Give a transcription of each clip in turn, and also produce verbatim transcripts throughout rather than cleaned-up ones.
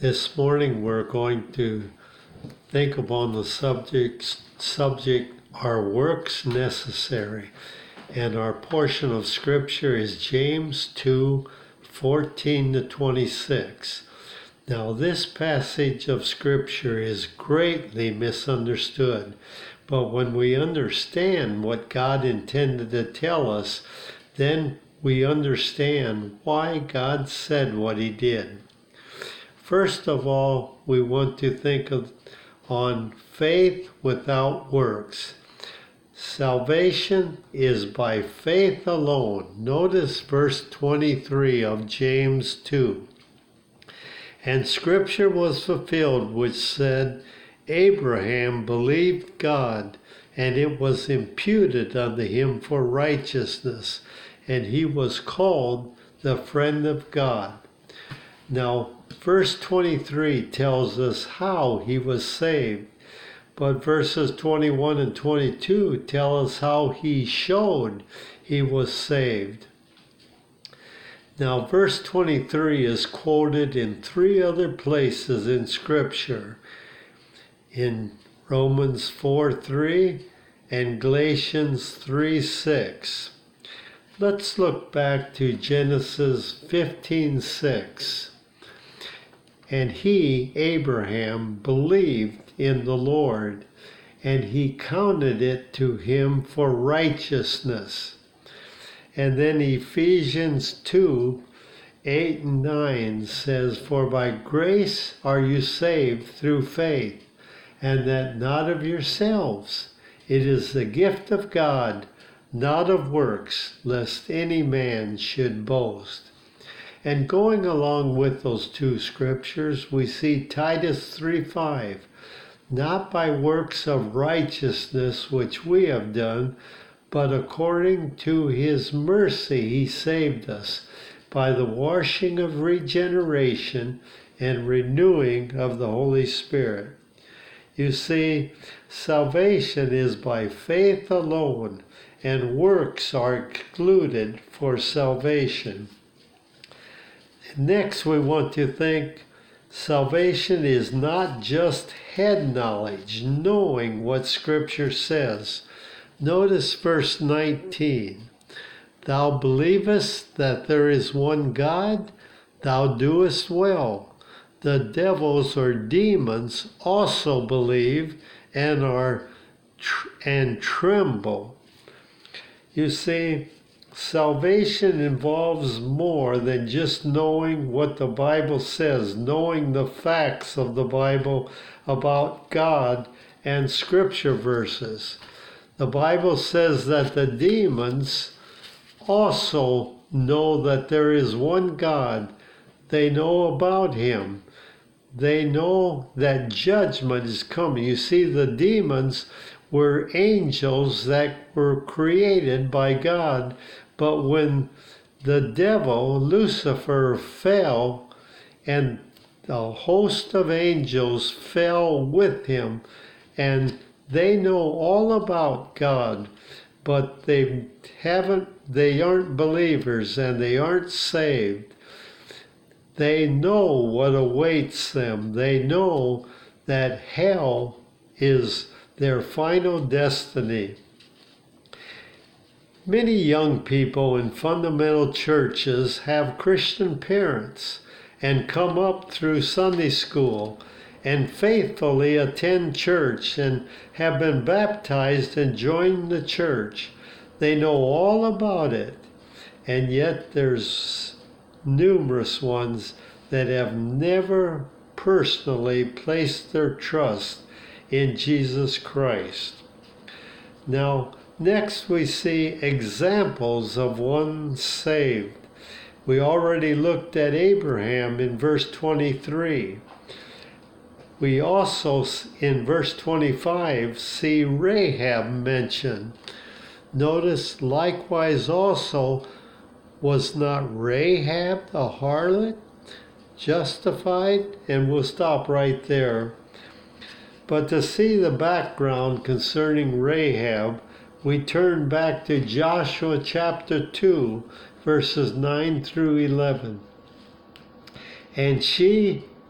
This morning we're going to think upon the subject, subject, are works necessary? And our portion of Scripture is James two, fourteen to twenty-six. Now this passage of Scripture is greatly misunderstood, but when we understand what God intended to tell us, then we understand why God said what He did. First of all, we want to think of on faith without works. Salvation is by faith alone. Notice verse twenty-three of James two. And Scripture was fulfilled, which said, Abraham believed God, and it was imputed unto him for righteousness, and he was called the friend of God. Now, verse twenty-three tells us how he was saved, but verses twenty-one and twenty-two tell us how he showed he was saved. Now, verse twenty-three is quoted in three other places in Scripture, in Romans four three and Galatians three six. Let's look back to Genesis fifteen six. And he, Abraham, believed in the Lord, and he counted it to him for righteousness. And then Ephesians two, eight and nine says, For by grace are you saved through faith, and that not of yourselves. It is the gift of God, not of works, lest any man should boast. And going along with those two scriptures, we see Titus three five. Not by works of righteousness which we have done, but according to his mercy he saved us, by the washing of regeneration and renewing of the Holy Spirit. You see, salvation is by faith alone, and works are excluded for salvation. Next, we want to think salvation is not just head knowledge, knowing what Scripture says. Notice verse nineteen. Thou believest that there is one God, thou doest well. The devils or demons also believe and are tr- and tremble. You see, salvation involves more than just knowing what the Bible says, knowing the facts of the Bible about God and Scripture verses. The Bible says that the demons also know that there is one God. They know about Him. They know that judgment is coming. You see, the demons were angels that were created by God, but when the devil, Lucifer, fell, and the host of angels fell with him, and they know all about God, but they haven't, they aren't believers and they aren't saved. They know what awaits them. They know that hell is their final destiny. Many young people in fundamental churches have Christian parents and come up through Sunday school and faithfully attend church and have been baptized and joined the church. They know all about it, and yet there's numerous ones that have never personally placed their trust in Jesus Christ. Now, next we see examples of one saved. We already looked at Abraham in verse twenty-three. We also, in verse twenty-five, see Rahab mentioned. Notice, likewise also, was not Rahab a harlot justified? And we'll stop right there. But to see the background concerning Rahab, we turn back to Joshua chapter two, verses nine through eleven. And she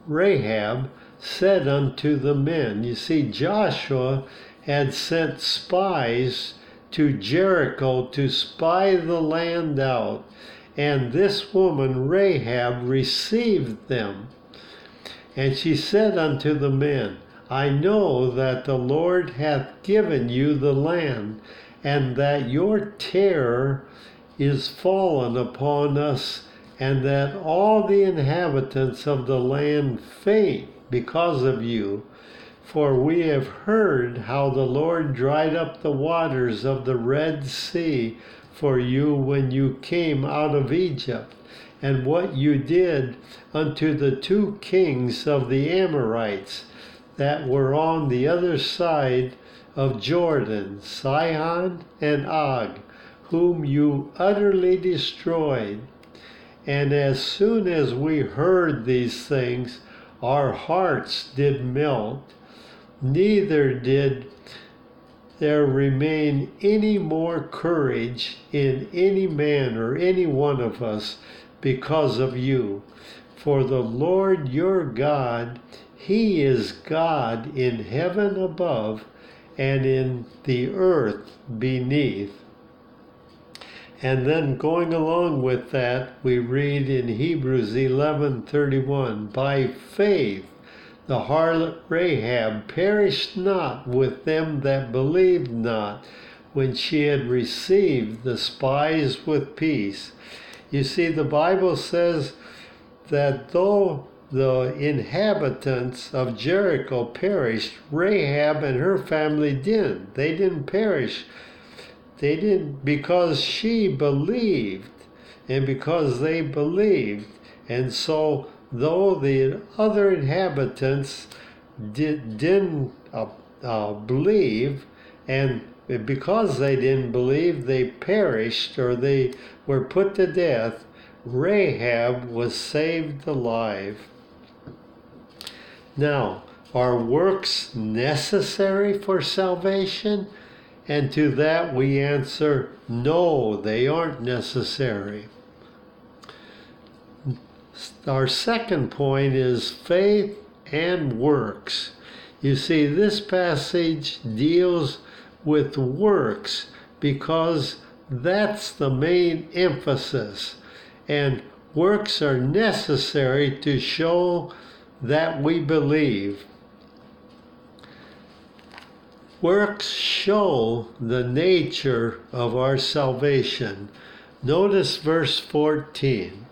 Rahab said unto the men. You see, Joshua had sent spies to Jericho to spy the land out, and this woman Rahab received them. And she said unto the men, I know that the Lord hath given you the land, and that your terror is fallen upon us, and that all the inhabitants of the land faint because of you. For we have heard how the Lord dried up the waters of the Red Sea for you when you came out of Egypt, and what you did unto the two kings of the Amorites that were on the other side of Jordan, Sihon and Og, whom you utterly destroyed. And as soon as we heard these things, our hearts did melt, neither did there remain any more courage in any man or any one of us because of you. For the Lord your God, he is God in heaven above and in the earth beneath. And then going along with that, we read in Hebrews eleven thirty-one, by faith the harlot Rahab perished not with them that believed not, when she had received the spies with peace. You see, the Bible says that though the inhabitants of Jericho perished, Rahab and her family didn't. They didn't perish. They didn't, because she believed, and because they believed. And so, though the other inhabitants did, didn't uh, uh, believe, and because they didn't believe, they perished or they were put to death, Rahab was saved alive. Now, are works necessary for salvation? And to that we answer, no, they aren't necessary. Our second point is faith and works. You see, this passage deals with works because that's the main emphasis. And works are necessary to show that we believe. Works show the nature of our salvation. Notice verse fourteen.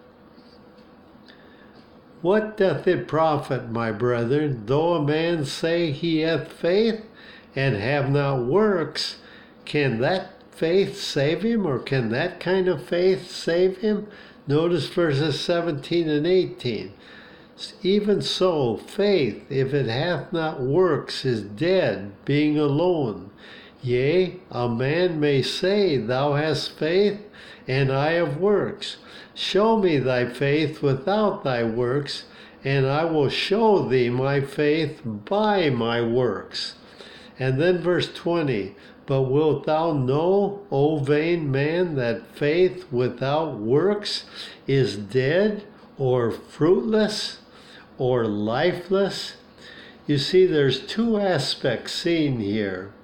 What doth it profit, my brethren, though a man say he hath faith and have not works? Can that faith save him, or can that kind of faith save him? Notice verses seventeen and eighteen. Even so, faith, if it hath not works, is dead, being alone. Yea, a man may say, Thou hast faith, and I have works. Show me thy faith without thy works, and I will show thee my faith by my works. And then verse twenty, But wilt thou know, O vain man, that faith without works is dead, or fruitless, or lifeless? You see, there's two aspects seen here.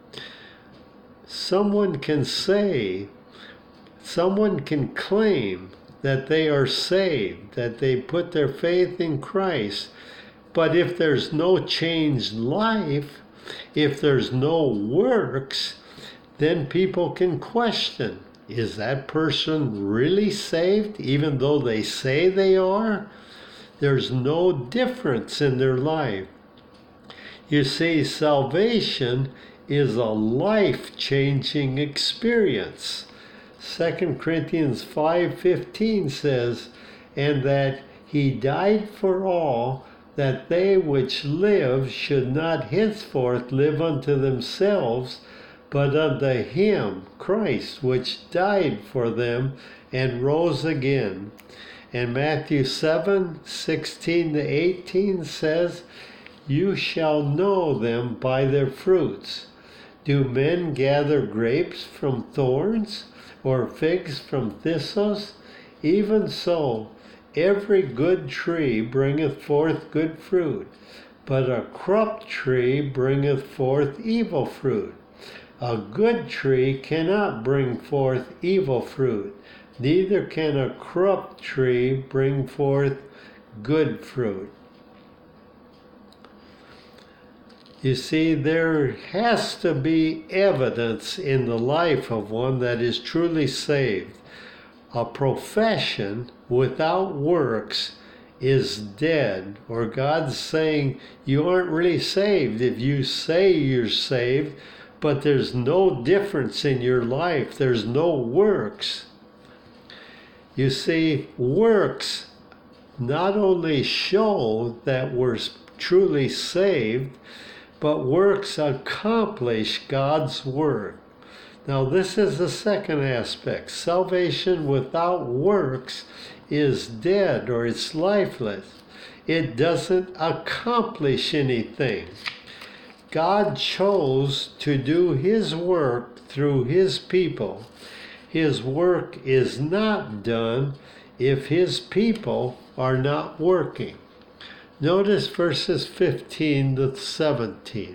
Someone can say, someone can claim that they are saved, that they put their faith in Christ. But if there's no changed life, if there's no works, then people can question, is that person really saved, even though they say they are? There's no difference in their life. You see, salvation is a life-changing experience. Second Corinthians five fifteen says, And that he died for all, that they which live should not henceforth live unto themselves, but unto him, Christ, which died for them and rose again. And Matthew seven sixteen to eighteen says, You shall know them by their fruits. Do men gather grapes from thorns, or figs from thistles? Even so, Every good tree bringeth forth good fruit, but a corrupt tree bringeth forth evil fruit. A good tree cannot bring forth evil fruit, neither can a corrupt tree bring forth good fruit. You see, there has to be evidence in the life of one that is truly saved. A profession without works is dead, or God's saying you aren't really saved if you say you're saved, but there's no difference in your life. There's no works. You see, works not only show that we're truly saved, but works accomplish God's work. Now, this is the second aspect. Salvation without works is dead, or it's lifeless. It doesn't accomplish anything. God chose to do his work through his people. His work is not done if his people are not working. Notice verses fifteen to seventeen.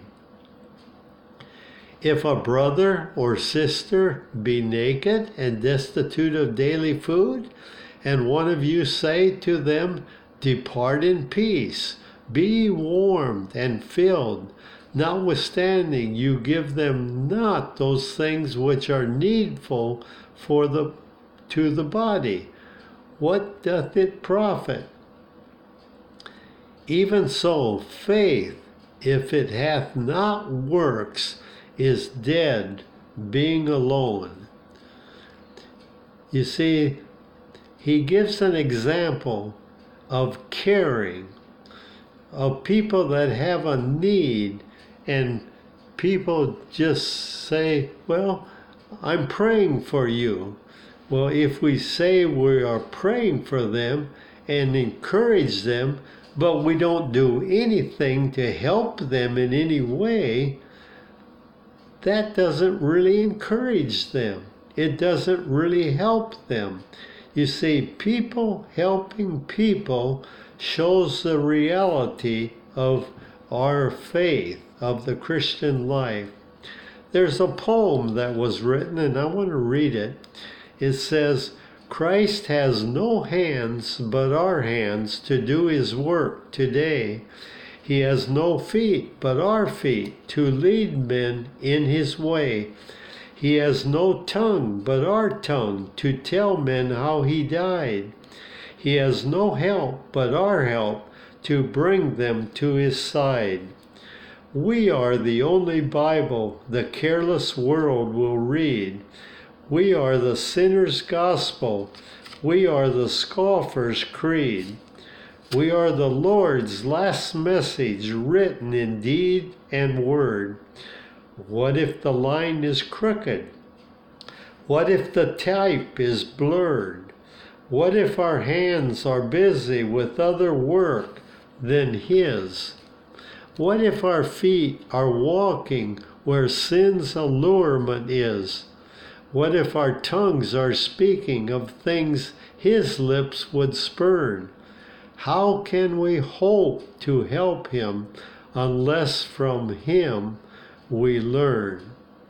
If a brother or sister be naked and destitute of daily food, and one of you say to them, depart in peace, be warmed and filled, notwithstanding you give them not those things which are needful for the to the body, what doth it profit? Even so, faith, if it hath not works, is dead, being alone. You see, he gives an example of caring, of people that have a need, and people just say, well, I'm praying for you. Well, if we say we are praying for them and encourage them, but we don't do anything to help them in any way, that doesn't really encourage them. It doesn't really help them. You see, people helping people shows the reality of our faith, of the Christian life. There's a poem that was written, and I want to read it. It says, Christ has no hands but our hands to do his work today. He has no feet but our feet to lead men in his way. He has no tongue but our tongue to tell men how he died. He has no help but our help to bring them to his side. We are the only Bible the careless world will read. We are the sinner's gospel. We are the scoffer's creed. We are the Lord's last message written in deed and word. What if the line is crooked? What if the type is blurred? What if our hands are busy with other work than his? What if our feet are walking where sin's allurement is? What if our tongues are speaking of things his lips would spurn? How can we hope to help him unless from him we learn?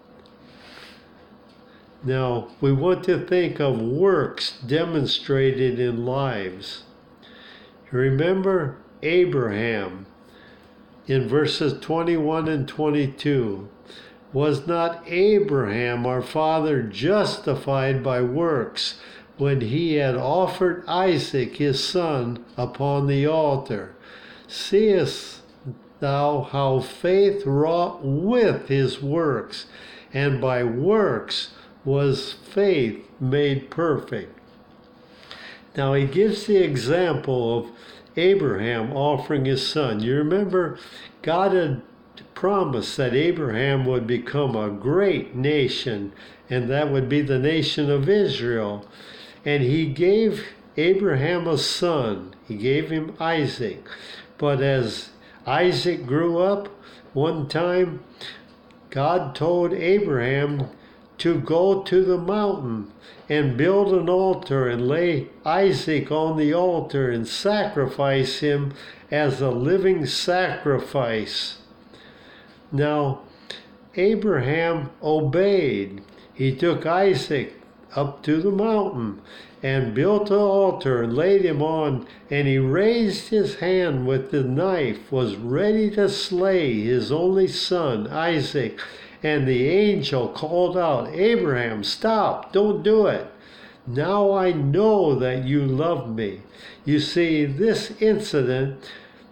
Now, we want to think of works demonstrated in lives. Remember Abraham in verses twenty-one and twenty-two. Was not Abraham our father justified by works when he had offered Isaac his son upon the altar? Seest thou how faith wrought with his works, and by works was faith made perfect? Now he gives the example of Abraham offering his son. You remember God had promised that Abraham would become a great nation, and that would be the nation of Israel. And he gave Abraham a son. He gave him Isaac. But as Isaac grew up, one time God told Abraham to go to the mountain and build an altar and lay Isaac on the altar and sacrifice him as a living sacrifice. Now, Abraham obeyed. He took Isaac up to the mountain and built an altar and laid him on, and he raised his hand with the knife, was ready to slay his only son, Isaac. And the angel called out, "Abraham, stop, don't do it. Now I know that you love me." You see, this incident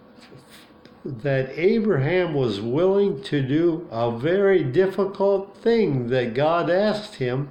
that Abraham was willing to do a very difficult thing that God asked him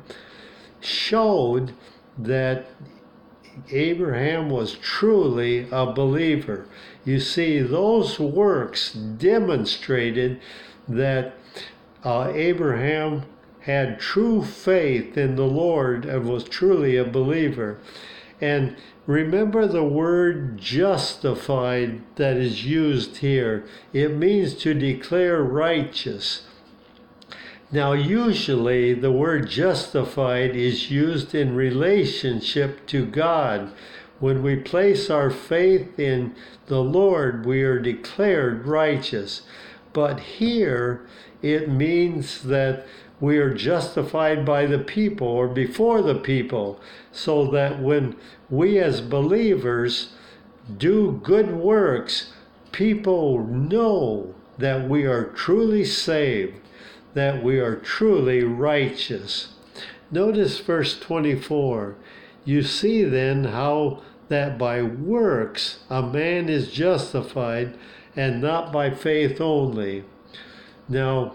showed that Abraham was truly a believer. You see, those works demonstrated that uh, Abraham had true faith in the Lord and was truly a believer. And remember the word justified that is used here. It means to declare righteous. Now, usually the word justified is used in relationship to God. When we place our faith in the Lord, we are declared righteous. But here it means that we are justified by the people or before the people, so that when we as believers do good works, people know that we are truly saved, that we are truly righteous. Notice verse twenty-four. You see then how that by works a man is justified, and not by faith only. Now,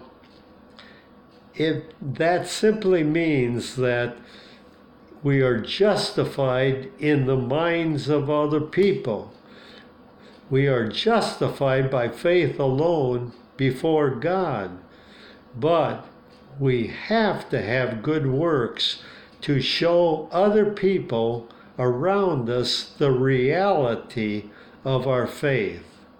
it, that simply means that we are justified in the minds of other people. We are justified by faith alone before God. But we have to have good works to show other people around us the reality of our faith.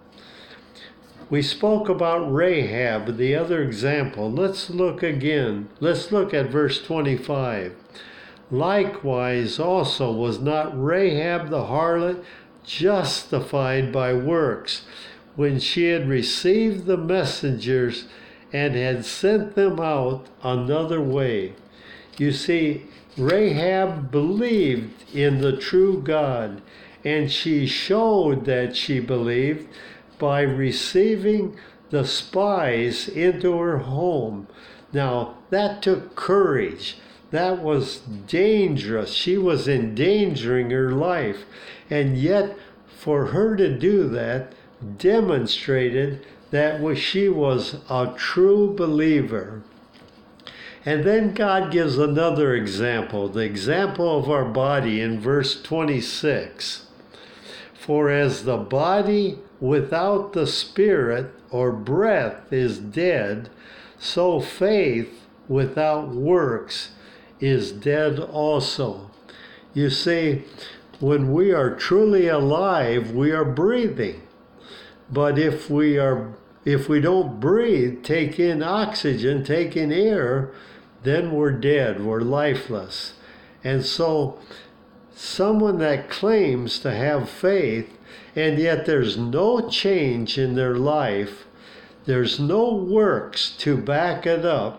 We spoke about Rahab, the other example. Let's look again. Let's look at verse twenty-five. Likewise also was not Rahab the harlot justified by works when she had received the messengers and had sent them out another way. You see, Rahab believed in the true God, and she showed that she believed by receiving the spies into her home. Now, that took courage. That was dangerous. She was endangering her life. And yet, for her to do that demonstrated that she was a true believer. And then God gives another example, the example of our body in verse twenty-six. For as the body without the spirit or breath is dead, so faith without works is dead also. You see, when we are truly alive, we are breathing. But if we are, if we don't breathe, take in oxygen, take in air, then we're dead, we're lifeless. And so someone that claims to have faith, and yet there's no change in their life, there's no works to back it up,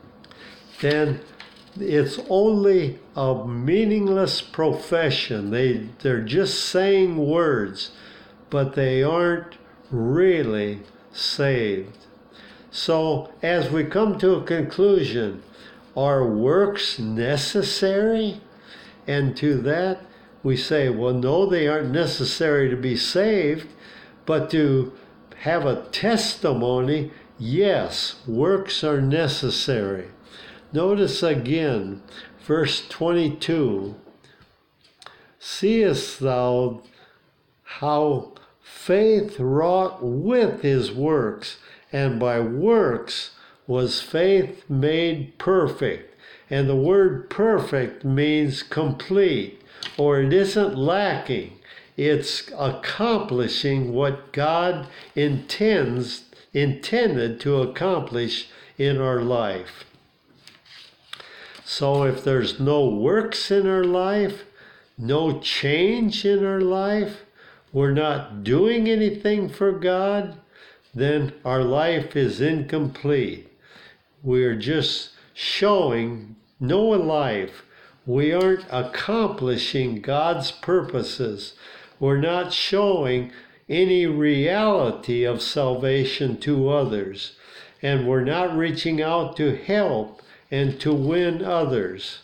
then it's only a meaningless profession. They, they're just saying words, but they aren't really saved. So as we come to a conclusion, are works necessary? And to that we say, well, no, they aren't necessary to be saved, but to have a testimony, yes, works are necessary. Notice again, verse twenty-two, seest thou how faith wrought with his works, and by works was faith made perfect. And the word perfect means complete, or it isn't lacking. It's accomplishing what God intends, intended to accomplish in our life. So if there's no works in our life, no change in our life, we're not doing anything for God, then our life is incomplete. We're just showing no life. We aren't accomplishing God's purposes. We're not showing any reality of salvation to others. And we're not reaching out to help and to win others.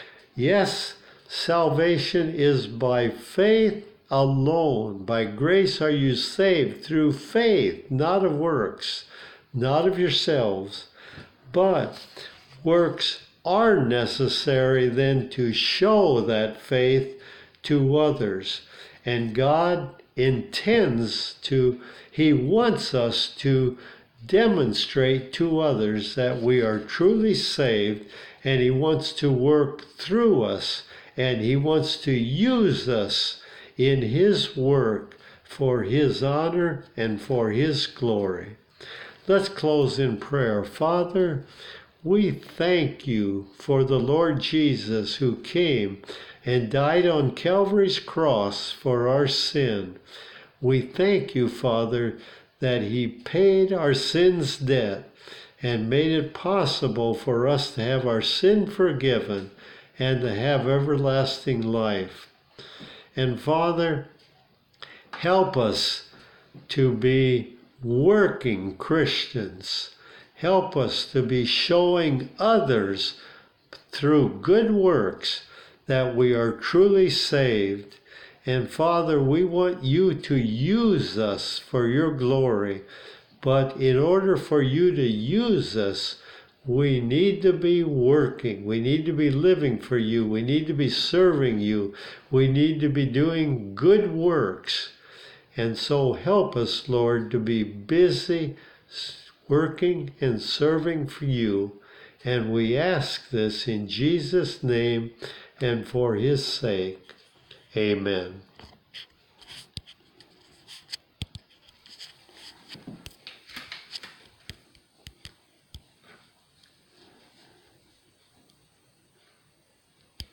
Yes, salvation is by faith alone. By grace are you saved through faith, not of works, not of yourselves. But works are necessary then to show that faith to others. And God intends to, He wants us to demonstrate to others that we are truly saved, and He wants to work through us, and He wants to use us in His work for His honor and for His glory. Let's close in prayer. Father, we thank you for the Lord Jesus who came and died on Calvary's cross for our sin. We thank you, Father, that He paid our sin's debt and made it possible for us to have our sin forgiven and to have everlasting life. And Father, help us to be working Christians. Help us to be showing others through good works that we are truly saved. And Father, we want you to use us for your glory. But in order for you to use us, we need to be working. We need to be living for you. We need to be serving you. We need to be doing good works. And so help us, Lord, to be busy working and serving for you. And we ask this in Jesus' name and for His sake. Amen.